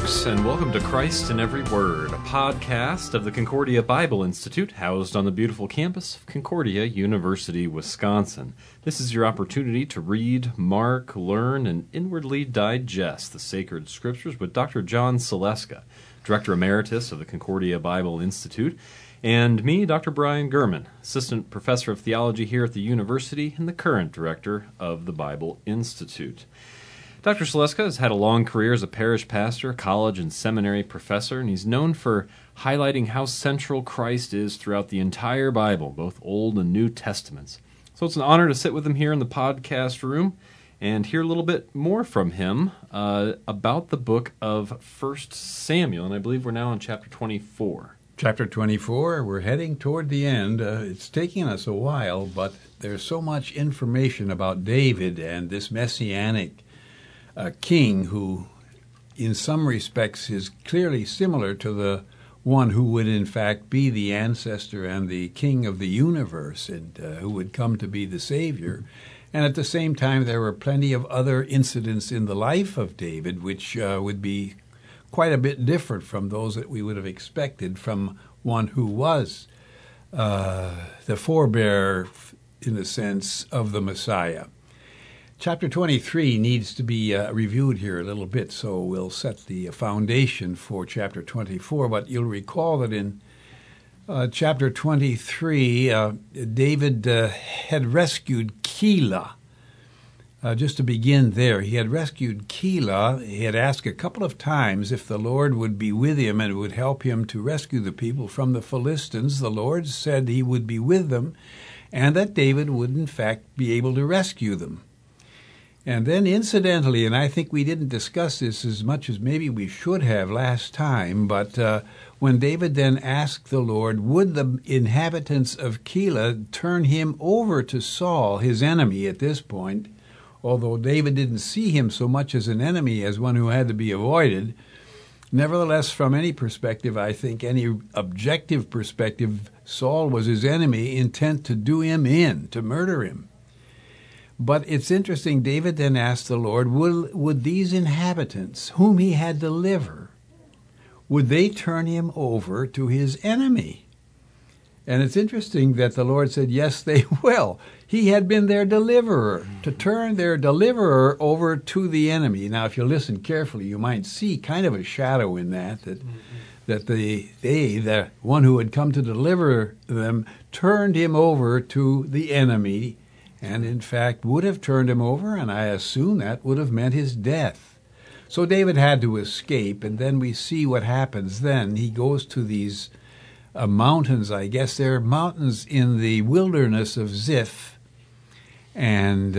folks, and welcome to Christ in Every Word, a podcast of the Concordia Bible Institute, housed on the beautiful campus of Concordia University, Wisconsin. This is your opportunity to read, mark, learn, and inwardly digest the sacred scriptures with Dr. John Saleska, Director Emeritus of the Concordia Bible Institute, and me, Dr. Brian Gurman, Assistant Professor of Theology here at the university and the current Director of the Bible Institute. Dr. Saleska has had a long career as a parish pastor, college and seminary professor, and he's known for highlighting how central Christ is throughout the entire Bible, both Old and New Testaments. So it's an honor to sit with him here in the podcast room and hear a little bit more from him about the book of 1 Samuel, and I believe we're now in chapter 24. Chapter 24, we're heading toward the end. It's taking us a while, but there's so much information about David and this messianic king who, in some respects, is clearly similar to the one who would, in fact, be the ancestor and the king of the universe and who would come to be the Savior. And at the same time, there were plenty of other incidents in the life of David which would be quite a bit different from those that we would have expected from one who was the forebear, in a sense, of the Messiah. Chapter 23 needs to be reviewed here a little bit, so we'll set the foundation for chapter 24. But you'll recall that in chapter 23, David had rescued Keilah. Just to begin there, he had rescued Keilah. He had asked a couple of times if the Lord would be with him and would help him to rescue the people from the Philistines. The Lord said he would be with them and that David would, in fact, be able to rescue them. And then incidentally, and I think we didn't discuss this as much as maybe we should have last time, but when David then asked the Lord, would the inhabitants of Keilah turn him over to Saul, his enemy at this point, although David didn't see him so much as an enemy as one who had to be avoided, nevertheless, from any perspective, I think any objective perspective, Saul was his enemy, intent to do him in, to murder him. But it's interesting, David then asked the Lord, would these inhabitants, whom he had delivered, would they turn him over to his enemy? And it's interesting that the Lord said, yes, they will. He had been their deliverer, to turn their deliverer over to the enemy. Now, if you listen carefully, you might see kind of a shadow in that the one who had come to deliver them, turned him over to the enemy, and in fact would have turned him over, and I assume that would have meant his death. So David had to escape, and then we see what happens then. He goes to these mountains, I guess they're mountains in the wilderness of Ziph, and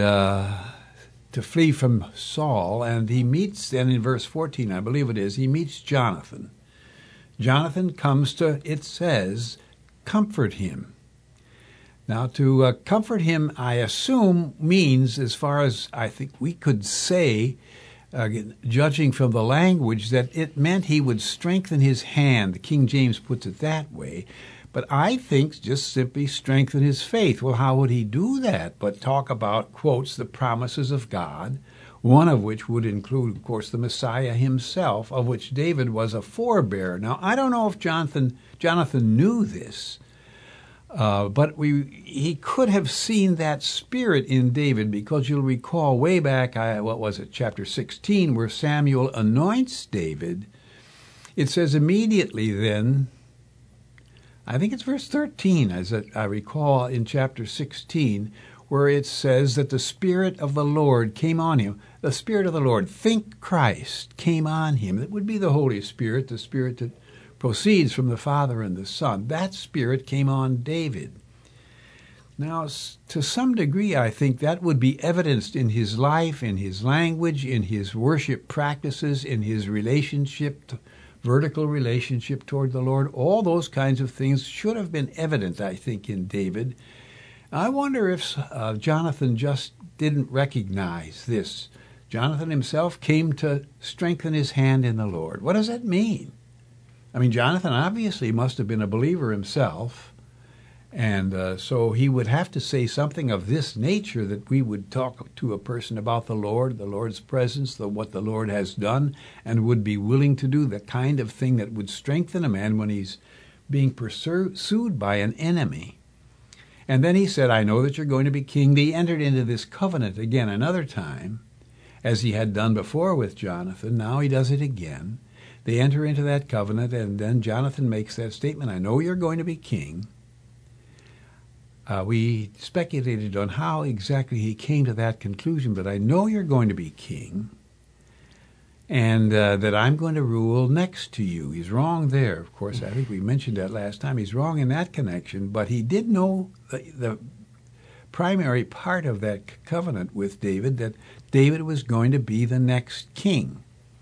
to flee from Saul, and he meets, then in verse 14, I believe it is, he meets Jonathan. Jonathan comes to, it says, comfort him. Now, to comfort him, I assume, means, as far as I think we could say, judging from the language, that it meant he would strengthen his hand. The King James puts it that way. But I think just simply strengthen his faith. Well, how would he do that? But talk about, quotes, the promises of God, one of which would include, of course, the Messiah himself, of which David was a forebearer. Now, I don't know if Jonathan knew this, but he could have seen that spirit in David, because you'll recall way back, chapter 16, where Samuel anoints David. It says immediately then, I think it's verse 13, as I recall in chapter 16, where it says that the Spirit of the Lord came on him. The Spirit of the Lord, think Christ, came on him. It would be the Holy Spirit, the Spirit that proceeds from the Father and the Son. That Spirit came on David. Now, to some degree, I think that would be evidenced in his life, in his language, in his worship practices, in his relationship, vertical relationship toward the Lord. All those kinds of things should have been evident, I think, in David. I wonder if Jonathan just didn't recognize this. Jonathan himself came to strengthen his hand in the Lord. What does that mean? I mean, Jonathan obviously must have been a believer himself, And so he would have to say something of this nature, that we would talk to a person about the Lord's presence, what the Lord has done, and would be willing to do the kind of thing that would strengthen a man when he's being pursued by an enemy. And then he said, I know that you're going to be king. They entered into this covenant again another time, as he had done before with Jonathan. Now he does it again. They enter into that covenant, and then Jonathan makes that statement, I know you're going to be king. We speculated on how exactly he came to that conclusion, but I know you're going to be king, and that I'm going to rule next to you. He's wrong there. Of course, I think we mentioned that last time. He's wrong in that connection, but he did know the primary part of that covenant with David, that David was going to be the next king.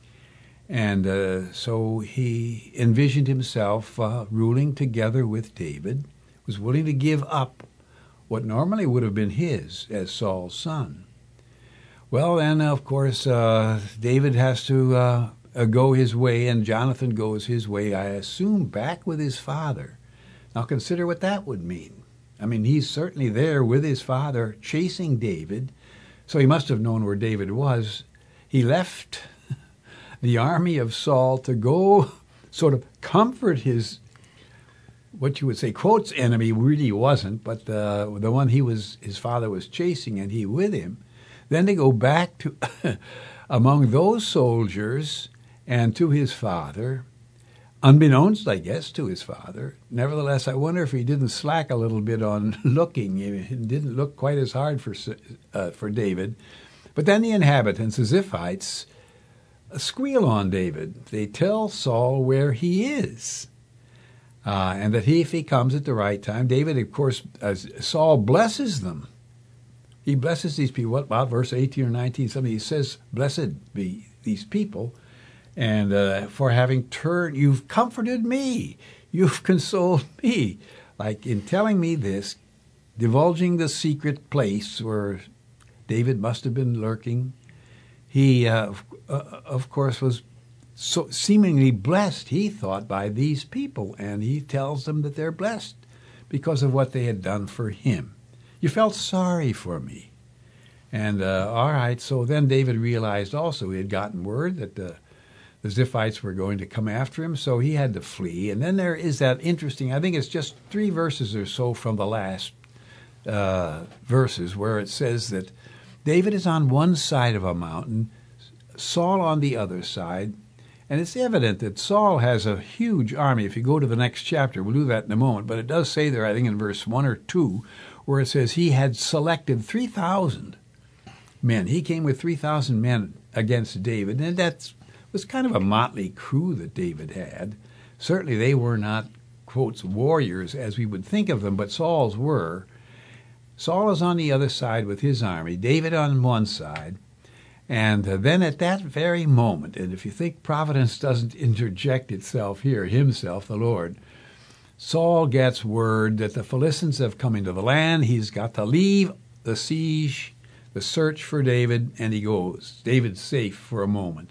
And so he envisioned himself ruling together with David, was willing to give up what normally would have been his as Saul's son. Well, then, of course, David has to go his way, and Jonathan goes his way, I assume, back with his father. Now consider what that would mean. I mean, he's certainly there with his father, chasing David, so he must have known where David was. He left the army of Saul to go sort of comfort his, what you would say, quotes, enemy. Really wasn't, but the one his father was chasing, and he with him. Then to go back to among those soldiers and to his father, unbeknownst, I guess, to his father. Nevertheless, I wonder if he didn't slack a little bit on looking. It didn't look quite as hard for David. But then the inhabitants, the Ziphites, squeal on David. They tell Saul where he is. And that if he comes at the right time, David, of course, as Saul blesses them. He blesses these people. What about verse 18 or 19? Something he says, blessed be these people, and for having turned, you've comforted me. You've consoled me. Like in telling me this, divulging the secret place where David must have been lurking, he, of course, was so seemingly blessed, he thought, by these people, and he tells them that they're blessed because of what they had done for him. You felt sorry for me. And all right, so then David realized also he had gotten word that the Ziphites were going to come after him, so he had to flee. And then there is that interesting, I think it's just 3 verses or so from the last verses, where it says that David is on one side of a mountain, Saul on the other side. And it's evident that Saul has a huge army. If you go to the next chapter, we'll do that in a moment, but it does say there, I think in verse 1 or 2, where it says he had selected 3,000 men. He came with 3,000 men against David, and that was kind of a motley crew that David had. Certainly they were not, quotes, warriors as we would think of them, but Saul's were. Saul is on the other side with his army, David on one side. And then at that very moment, and if you think providence doesn't interject itself here, himself, the Lord, Saul gets word that the Philistines have come into the land. He's got to leave the siege, the search for David, and he goes. David's safe for a moment.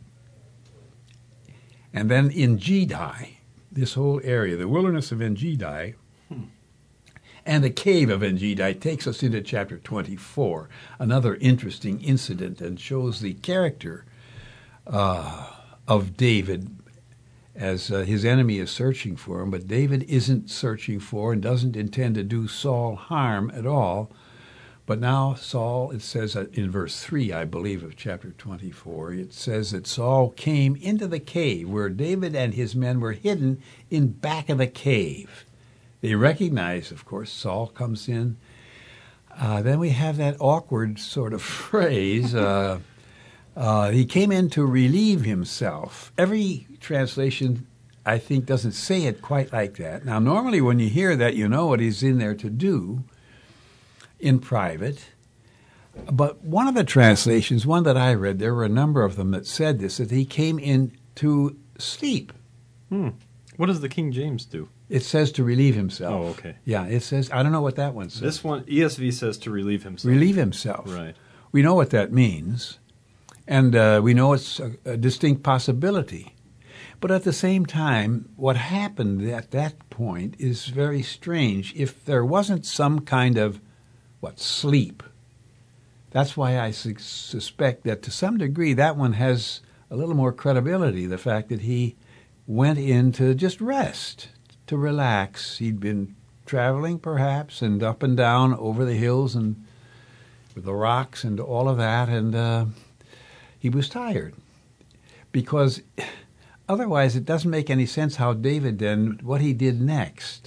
And then En-Gedi, this whole area, the wilderness of En-Gedi, and the cave of En-Gedi takes us into chapter 24, another interesting incident, and shows the character of David as his enemy is searching for him. But David isn't searching for and doesn't intend to do Saul harm at all. But now Saul, it says in verse 3, I believe, of chapter 24, it says that Saul came into the cave where David and his men were hidden in back of the cave. They recognize, of course, Saul comes in. Then we have that awkward sort of phrase, he came in to relieve himself. Every translation, I think, doesn't say it quite like that. Now, normally when you hear that, you know what he's in there to do in private. But one of the translations, one that I read, there were a number of them that said this, that he came in to sleep. What does the King James do? It says to relieve himself. Oh, okay. Yeah, it says, I don't know what that one says. This one, ESV says to relieve himself. Relieve himself. Right. We know what that means, and we know it's a distinct possibility. But at the same time, what happened at that point is very strange. If there wasn't some kind of, sleep, that's why I suspect that to some degree that one has a little more credibility, the fact that he went in to just rest, to relax. He'd been traveling, perhaps, and up and down over the hills and with the rocks and all of that, and he was tired. Because otherwise it doesn't make any sense how David then, what he did next.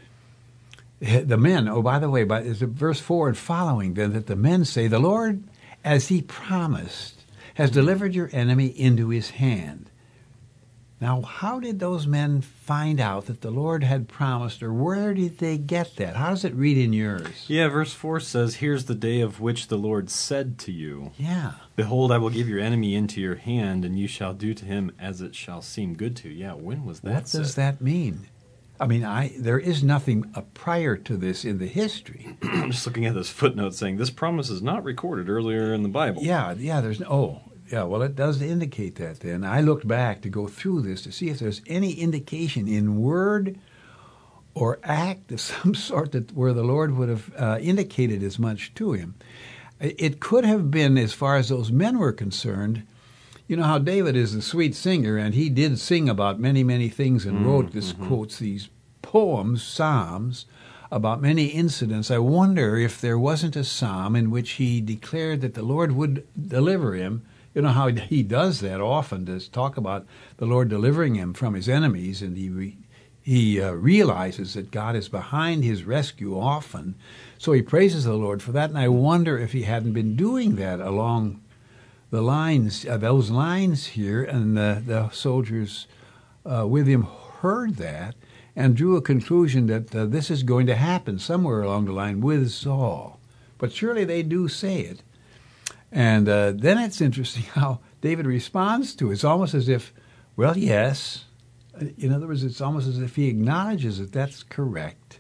The men, by the way, is it verse 4 and following then, that the men say, the Lord, as he promised, has delivered your enemy into his hand. Now, how did those men find out that the Lord had promised, or where did they get that? How does it read in yours? Yeah, verse 4 says, here's the day of which the Lord said to you. Yeah. Behold, I will give your enemy into your hand, and you shall do to him as it shall seem good to you. Yeah, when was that What said? does that mean? I mean, there is nothing prior to this in the history. I'm just looking at this footnote saying, this promise is not recorded earlier in the Bible. Yeah, well, it does indicate that then. I looked back to go through this to see if there's any indication in word or act of some sort where the Lord would have indicated as much to him. It could have been, as far as those men were concerned, you know how David is a sweet singer, and he did sing about many, many things and wrote, quotes, these poems, psalms, about many incidents. I wonder if there wasn't a psalm in which he declared that the Lord would deliver him. You know how he does that often, to talk about the Lord delivering him from his enemies, and he realizes that God is behind his rescue often. So he praises the Lord for that, and I wonder if he hadn't been doing that along the lines, those lines here, and the soldiers with him heard that and drew a conclusion that this is going to happen somewhere along the line with Saul. But surely they do say it. And then it's interesting how David responds to it. It's almost as if, well, yes. In other words, it's almost as if he acknowledges that that's correct.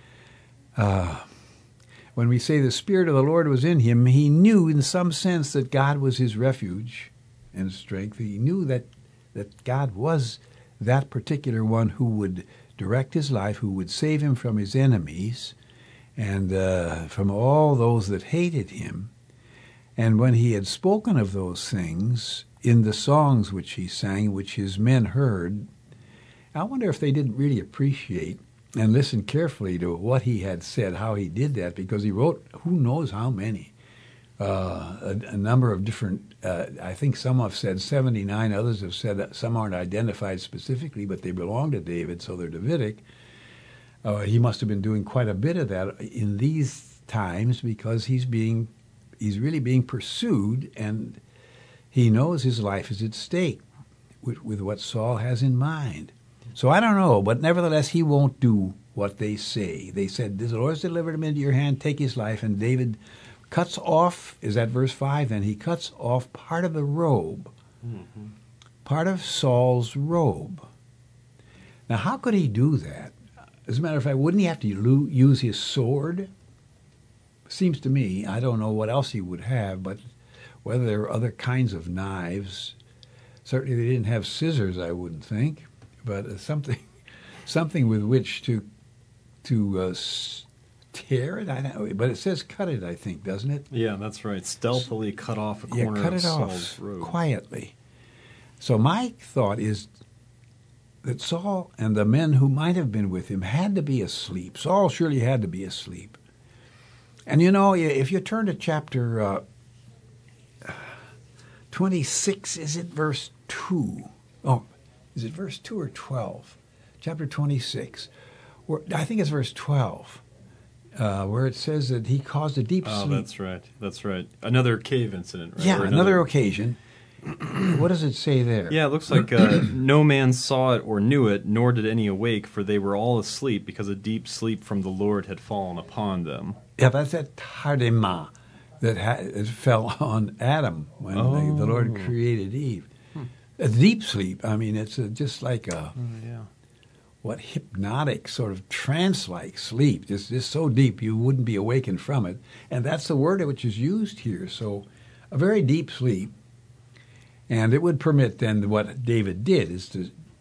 When we say the Spirit of the Lord was in him, he knew in some sense that God was his refuge and strength. He knew that God was that particular one who would direct his life, who would save him from his enemies and from all those that hated him. And when he had spoken of those things in the songs which he sang, which his men heard, I wonder if they didn't really appreciate and listen carefully to what he had said, how he did that, because he wrote who knows how many, a number of different, I think some have said 79, others have said that some aren't identified specifically, but they belong to David, so they're Davidic. He must have been doing quite a bit of that in these times because he's really being pursued, and he knows his life is at stake with what Saul has in mind. So I don't know, but nevertheless, he won't do what they say. They said, the Lord's delivered him into your hand, take his life. And David cuts off, is that verse 5? Then he cuts off part of the robe, part of Saul's robe. Now, how could he do that? As a matter of fact, wouldn't he have to use his sword? Seems to me, I don't know what else he would have, but whether there were other kinds of knives. Certainly they didn't have scissors, I wouldn't think. But something with which to tear it. I know, but it says cut it, I think, doesn't it? Yeah, that's right. Stealthily cut off a corner cut of it Saul's off robe. Quietly. So my thought is that Saul and the men who might have been with him had to be asleep. Saul surely had to be asleep. And you know, if you turn to chapter 26, is it verse 2? Oh. Is it verse 2 or 12? Chapter 26. I think it's verse 12, where it says that he caused a deep sleep. Oh, that's right. Another cave incident, right? Yeah, another occasion. What does it say there? Yeah, it looks like no man saw it or knew it, nor did any awake, for they were all asleep, because a deep sleep from the Lord had fallen upon them. Yeah, that's that tardema that fell on Adam when the Lord created Eve. A deep sleep. I mean, it's just like hypnotic, sort of trance-like sleep. Just so deep you wouldn't be awakened from it. And that's the word which is used here. So a very deep sleep. And it would permit then what David did is to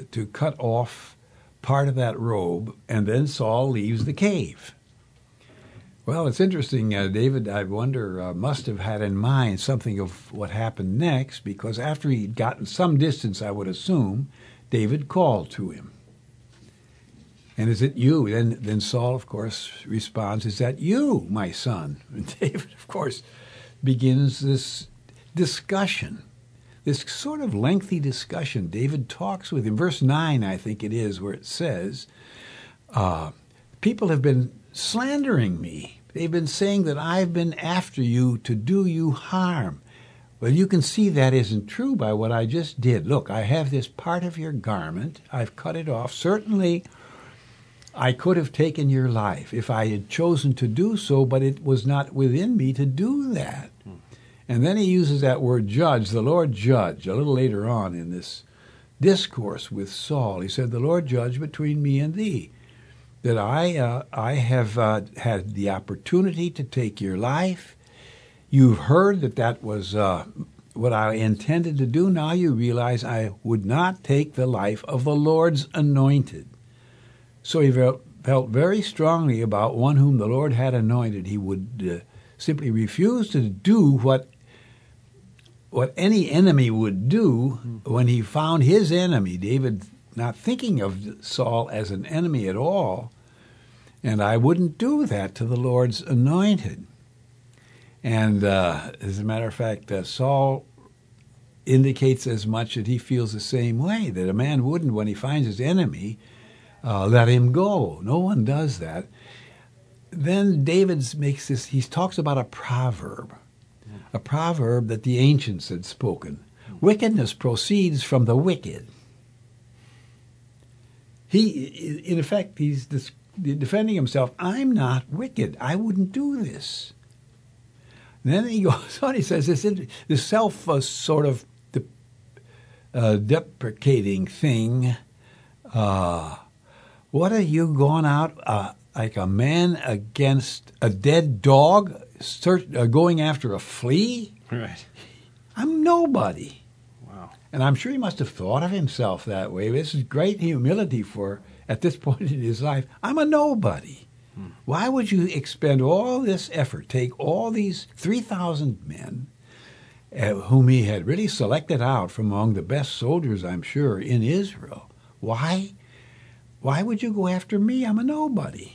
to cut off part of that robe, and then Saul leaves the cave. Well, it's interesting. David, I wonder, must have had in mind something of what happened next, because after he'd gotten some distance, I would assume, David called to him. And is it you? Then Saul, of course, responds, is that you, my son? And David, of course, begins this discussion, this sort of lengthy discussion. David talks with him. Verse 9, I think it is, where it says, people have been slandering me. They've been saying that I've been after you to do you harm. Well, you can see that isn't true by what I just did. Look, I have this part of your garment. I've cut it off. Certainly, I could have taken your life if I had chosen to do so, but it was not within me to do that. And then he uses that word judge, the Lord judge, a little later on in this discourse with Saul. He said, the Lord judge between me and thee, that I have had the opportunity to take your life. You've heard that was what I intended to do. Now you realize I would not take the life of the Lord's anointed. So he felt very strongly about one whom the Lord had anointed. He would simply refuse to do what any enemy would do when he found his enemy. David, not thinking of Saul as an enemy at all, and I wouldn't do that to the Lord's anointed. And as a matter of fact, Saul indicates as much that he feels the same way, that a man wouldn't, when he finds his enemy, let him go. No one does that. Then David makes this, he talks about a proverb that the ancients had spoken. Wickedness proceeds from the wicked. He, in effect, he's defending himself. I'm not wicked. I wouldn't do this. And then he goes on, he says this self sort of deprecating thing. What are you going out like a man against a dead dog, going after a flea? Right. I'm nobody. Wow. And I'm sure he must have thought of himself that way. This is great humility at this point in his life. I'm a nobody. Why would you expend all this effort, take all these 3,000 men, whom he had really selected out from among the best soldiers, I'm sure, in Israel? Why? Why would you go after me? I'm a nobody.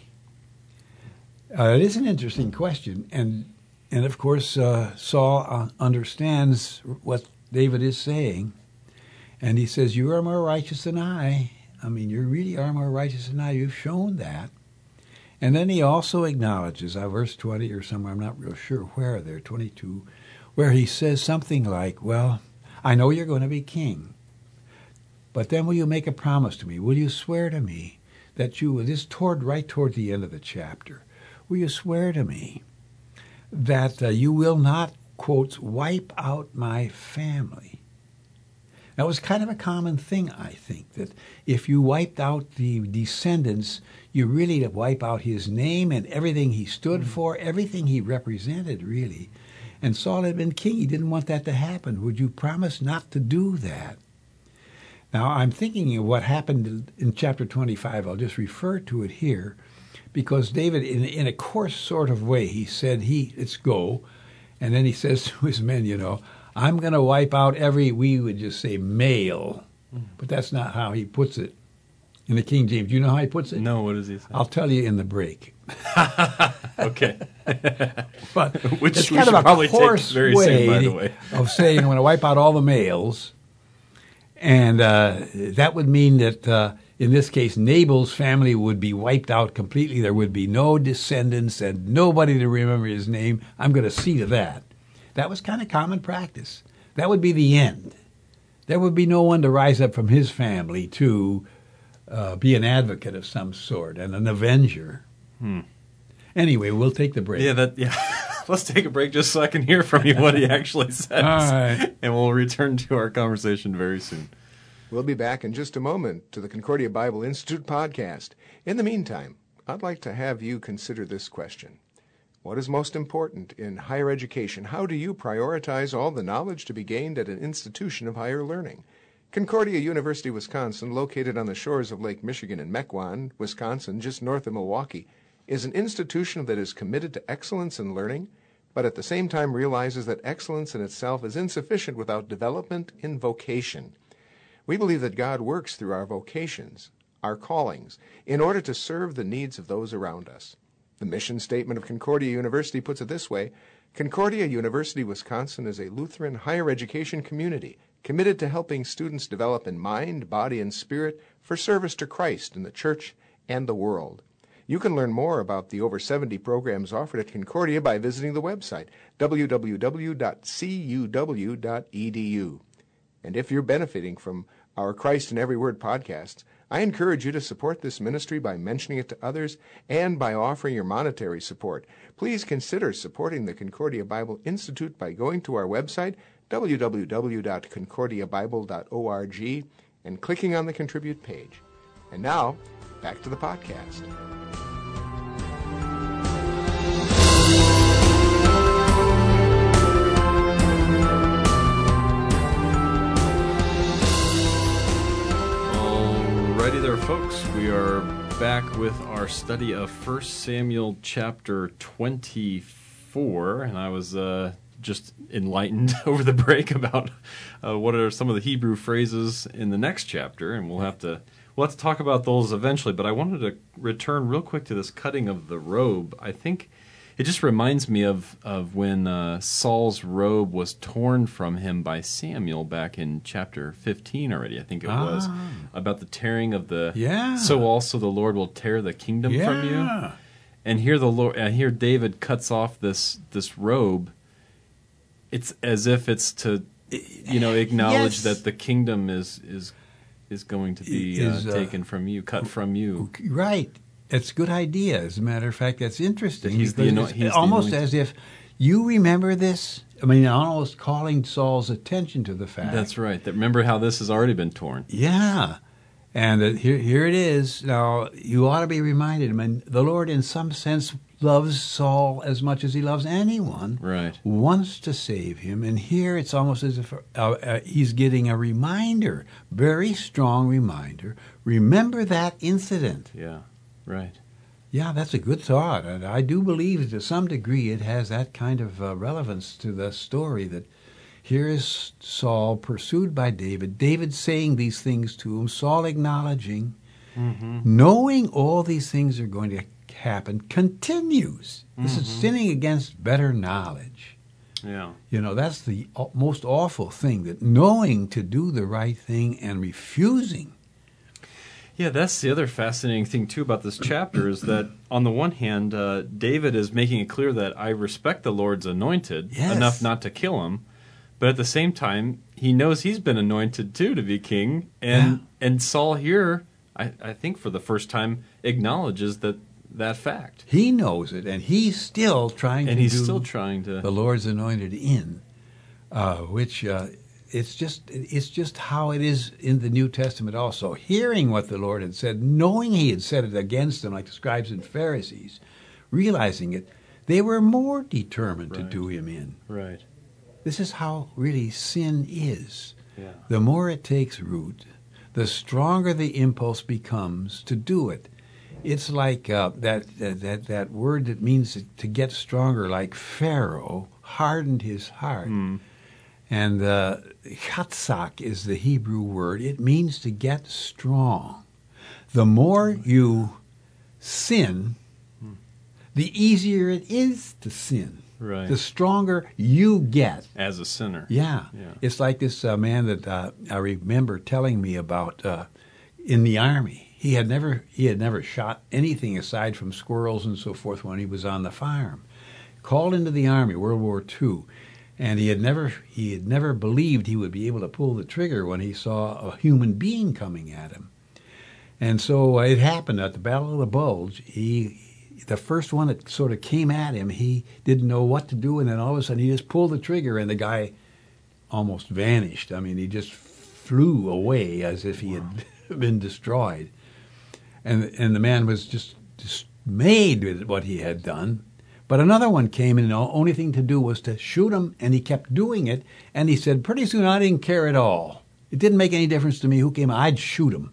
It is an interesting question, and of course Saul understands what David is saying, and he says, "You are more righteous than I. I mean, you really are more righteous than I. You've shown that." And then he also acknowledges, verse 20 or somewhere, I'm not real sure where there, 22, where he says something like, "Well, I know you're going to be king. But then will you make a promise to me? Will you swear to me that you will," this right toward the end of the chapter, "will you swear to me that you will not," quotes, "wipe out my family?" That was kind of a common thing, I think, that if you wiped out the descendants, you really wipe out his name and everything he stood for, everything he represented, really. And Saul had been king. He didn't want that to happen. Would you promise not to do that? Now, I'm thinking of what happened in chapter 25. I'll just refer to it here, because David, in a coarse sort of way, he said, let's go. And then he says to his men, I'm going to wipe out we would just say male. But that's not how he puts it in the King James. Do you know how he puts it? No, what does he say? I'll tell you in the break. Okay. But Which it's we kind should of a probably coarse take very way soon, by the way. of saying I'm going to wipe out all the males. And that would mean that, in this case, Nabal's family would be wiped out completely. There would be no descendants and nobody to remember his name. I'm going to see to that. That was kind of common practice. That would be the end. There would be no one to rise up from his family to be an advocate of some sort and an avenger. Anyway, we'll take the break. Yeah. Let's take a break just so I can hear from you what he actually says. All right. And we'll return to our conversation very soon. We'll be back in just a moment to the Concordia Bible Institute podcast. In the meantime, I'd like to have you consider this question. What is most important in higher education? How do you prioritize all the knowledge to be gained at an institution of higher learning? Concordia University, Wisconsin, located on the shores of Lake Michigan in Mequon, Wisconsin, just north of Milwaukee, is an institution that is committed to excellence in learning, but at the same time realizes that excellence in itself is insufficient without development in vocation. We believe that God works through our vocations, our callings, in order to serve the needs of those around us. The mission statement of Concordia University puts it this way: Concordia University, Wisconsin is a Lutheran higher education community committed to helping students develop in mind, body, and spirit for service to Christ in the church and the world. You can learn more about the over 70 programs offered at Concordia by visiting the website, www.cuw.edu. And if you're benefiting from our Christ in Every Word podcasts, I encourage you to support this ministry by mentioning it to others and by offering your monetary support. Please consider supporting the Concordia Bible Institute by going to our website, www.concordiabible.org, and clicking on the Contribute page. And now, back to the podcast. Alrighty there, folks. We are back with our study of 1 Samuel chapter 24, and I was just enlightened over the break about what are some of the Hebrew phrases in the next chapter, and we'll have to talk about those eventually. But I wanted to return real quick to this cutting of the robe. I think it just reminds me of when Saul's robe was torn from him by Samuel back in chapter 15 already, I think it was, about the tearing of the... Yeah. So also the Lord will tear the kingdom from you. And here here David cuts off this robe. It's as if it's to, acknowledge that the kingdom is going to be taken from you, cut from you. Right. That's a good idea. As a matter of fact, that's interesting. He's almost as if you remember this. I mean, almost calling Saul's attention to the fact. That's right. Remember how this has already been torn. Yeah. And here it is. Now, you ought to be reminded. I mean, the Lord, in some sense, loves Saul as much as he loves anyone. Right. Wants to save him. And here it's almost as if he's getting a reminder, very strong reminder. Remember that incident. Yeah. Right. Yeah, that's a good thought. And I do believe to some degree it has that kind of relevance to the story that here is Saul pursued by David, David saying these things to him, Saul acknowledging, knowing all these things are going to happen, continues. This is sinning against better knowledge. Yeah. That's the most awful thing, that knowing to do the right thing and refusing. Yeah, that's the other fascinating thing, too, about this chapter is that, on the one hand, David is making it clear that I respect the Lord's anointed enough not to kill him, but at the same time, he knows he's been anointed, too, to be king, and Saul here, I think for the first time, acknowledges that fact. He knows it, and he's still trying to do the Lord's anointed in, which... It's just how it is in the New Testament also. Hearing what the Lord had said, knowing he had said it against them, like the scribes and Pharisees, realizing it, they were more determined to do him in. Right. This is how really sin is. Yeah. The more it takes root, the stronger the impulse becomes to do it. It's like that word that means to get stronger, like Pharaoh hardened his heart. And chatzak is the Hebrew word. It means to get strong. The more you sin, the easier it is to sin. Right. The stronger you get. As a sinner. Yeah. It's like this man that I remember telling me about in the Army. He had never shot anything aside from squirrels and so forth when he was on the farm. Called into the Army, World War II. And he had never believed he would be able to pull the trigger when he saw a human being coming at him. And so it happened at the Battle of the Bulge. The first one that sort of came at him, he didn't know what to do, and then all of a sudden he just pulled the trigger, and the guy almost vanished. I mean, he just flew away as if he had been destroyed. And the man was just dismayed with what he had done. But another one came, and the only thing to do was to shoot him, and he kept doing it. And he said, pretty soon I didn't care at all. It didn't make any difference to me who came. I'd shoot him.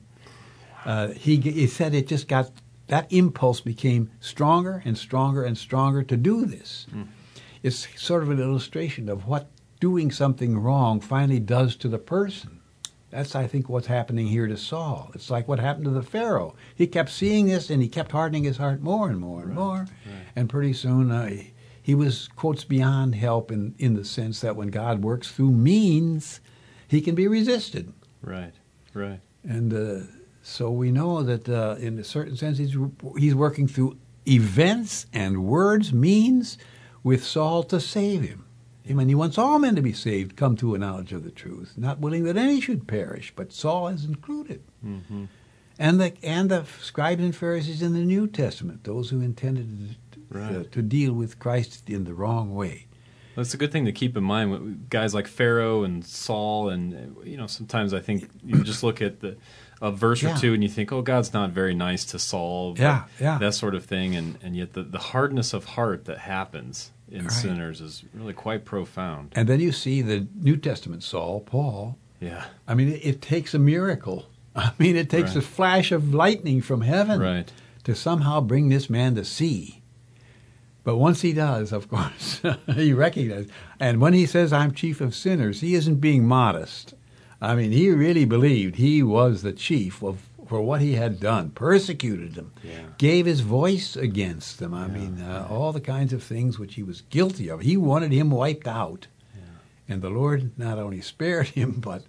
He said it just got, that impulse became stronger and stronger and stronger to do this. It's sort of an illustration of what doing something wrong finally does to the person. That's, I think, what's happening here to Saul. It's like what happened to the Pharaoh. He kept seeing this, and he kept hardening his heart more and more and more. Right. And pretty soon he was, quotes, beyond help in the sense that when God works through means, he can be resisted. Right, right. And so we know that in a certain sense he's working through events and words, means, with Saul to save him. I mean, he wants all men to be saved, come to a knowledge of the truth, not willing that any should perish, but Saul is included. Mm-hmm. And the scribes and Pharisees in the New Testament, those who intended to deal with Christ in the wrong way. That's a good thing to keep in mind with guys like Pharaoh and Saul, and sometimes I think you just look at a verse or two and you think, oh, God's not very nice to Saul, that sort of thing, and yet the hardness of heart that happens in sinners is really quite profound. And then you see the New Testament Saul, Paul. Yeah. I mean, it takes a miracle. I mean, it takes a flash of lightning from heaven to somehow bring this man to see. But once he does, of course, he recognizes. And when he says, I'm chief of sinners, he isn't being modest. I mean, he really believed he was the chief for what he had done, persecuted them, gave his voice against them. I mean, all the kinds of things which he was guilty of. He wanted him wiped out. Yeah. And the Lord not only spared him, but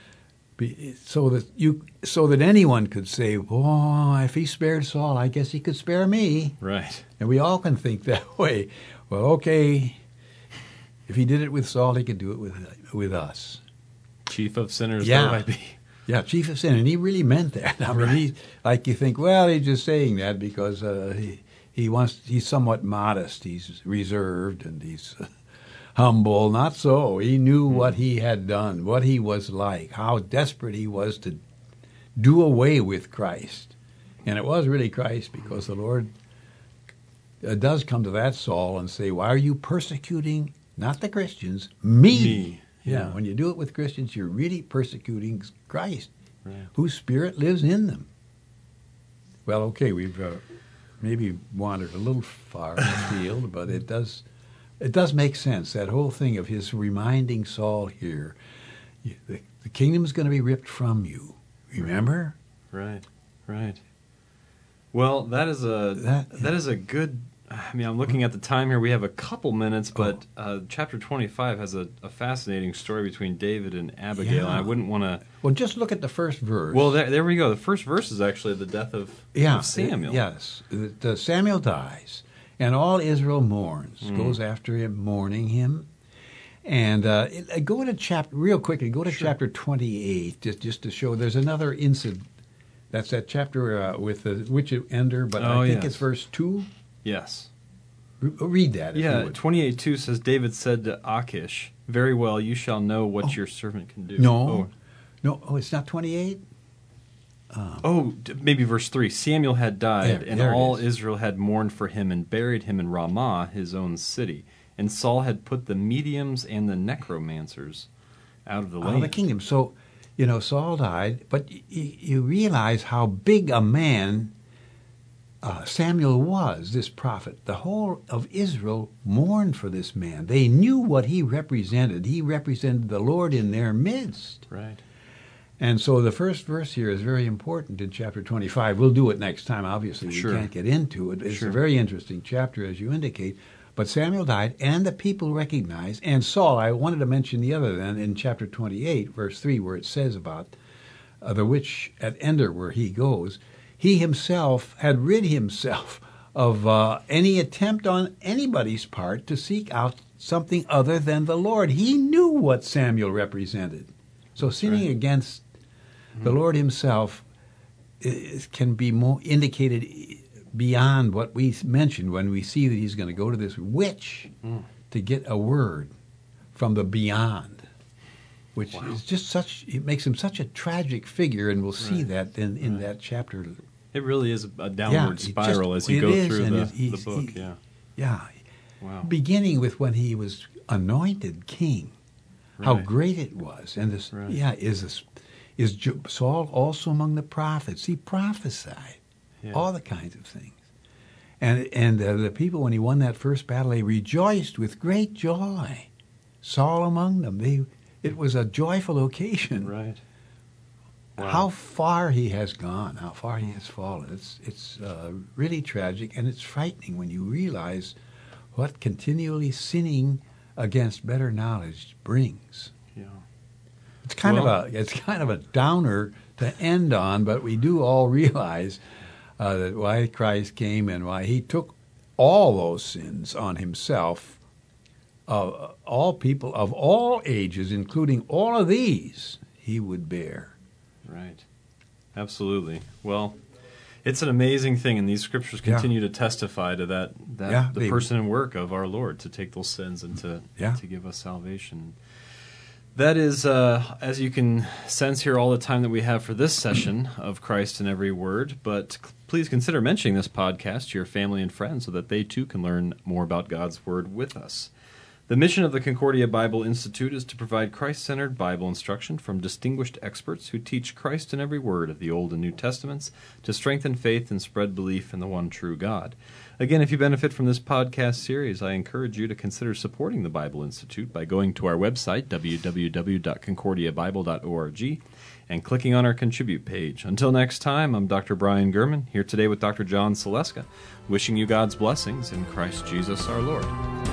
so that anyone could say, oh, if he spared Saul, I guess he could spare me. Right. And we all can think that way. Well, okay, if he did it with Saul, he could do it with us. Chief of sinners, though I be. Yeah, chief of sin, and he really meant that. I mean, you think, well, he's just saying that because he's somewhat modest, he's reserved, and he's humble. Not so. He knew what he had done, what he was like, how desperate he was to do away with Christ. And it was really Christ, because the Lord does come to that Saul and say, why are you persecuting, not the Christians, me. Yeah, when you do it with Christians, you're really persecuting Christ, whose Spirit lives in them. Well, okay, we've maybe wandered a little far afield, but it does make sense, that whole thing of his reminding Saul here, the kingdom is going to be ripped from you. Remember? Right. Well, that is a good. I mean, I'm looking at the time here. We have a couple minutes, but chapter 25 has a fascinating story between David and Abigail, and I wouldn't want to... Well, just look at the first verse. Well, there we go. The first verse is actually the death of Samuel. Yes. Samuel dies, and all Israel mourns, goes after him, mourning him. And go to chapter 28, just to show there's another incident. That's that chapter with the witch of Endor, but I think it's verse 2. Yes. Read that. Yeah, 28:2 says, David said to Achish, very well, you shall know what your servant can do. No, it's not 28? Maybe verse 3. Samuel had died, and all Israel had mourned for him and buried him in Ramah, his own city. And Saul had put the mediums and the necromancers out of the land. Out of the kingdom. So, Saul died, but you realize how big a man Samuel was, this prophet. The whole of Israel mourned for this man. They knew what he represented. He represented the Lord in their midst. Right. And so the first verse here is very important in chapter 25. We'll do it next time, obviously. We can't get into it. It's a very interesting chapter, as you indicate. But Samuel died, and the people recognized. And Saul, I wanted to mention the other then, in chapter 28, verse 3, where it says about the witch at Endor, where he goes. He himself had rid himself of any attempt on anybody's part to seek out something other than the Lord. He knew what Samuel represented. So sinning against the Lord himself can be more indicated beyond what we mentioned when we see that he's going to go to this witch to get a word from the beyond, which is just it makes him such a tragic figure, and we'll see that in that chapter. It really is a downward spiral as you go through the book. Wow. Beginning with when he was anointed king. how Right. great it was. And this, Right. is Saul also among the prophets? He prophesied Yeah. all the kinds of things. And the people, when he won that first battle, they rejoiced with great joy. Saul among them. It was a joyful occasion. Right. Wow. How far he has gone, how far he has fallen. It's really tragic, and it's frightening when you realize what continually sinning against better knowledge brings. Yeah. It's kind of a downer to end on, but we do all realize that why Christ came and why he took all those sins on himself, all people of all ages, including all of these, he would bear. Right. Absolutely. Well, it's an amazing thing, and these scriptures continue to testify to the person and work of our Lord to take those sins and to give us salvation. That is, as you can sense here, all the time that we have for this session of Christ in Every Word, but please consider mentioning this podcast to your family and friends so that they too can learn more about God's Word with us. The mission of the Concordia Bible Institute is to provide Christ-centered Bible instruction from distinguished experts who teach Christ in every word of the Old and New Testaments to strengthen faith and spread belief in the one true God. Again, if you benefit from this podcast series, I encourage you to consider supporting the Bible Institute by going to our website, www.concordiabible.org, and clicking on our Contribute page. Until next time, I'm Dr. Brian Gurman, here today with Dr. John Saleska, wishing you God's blessings in Christ Jesus our Lord.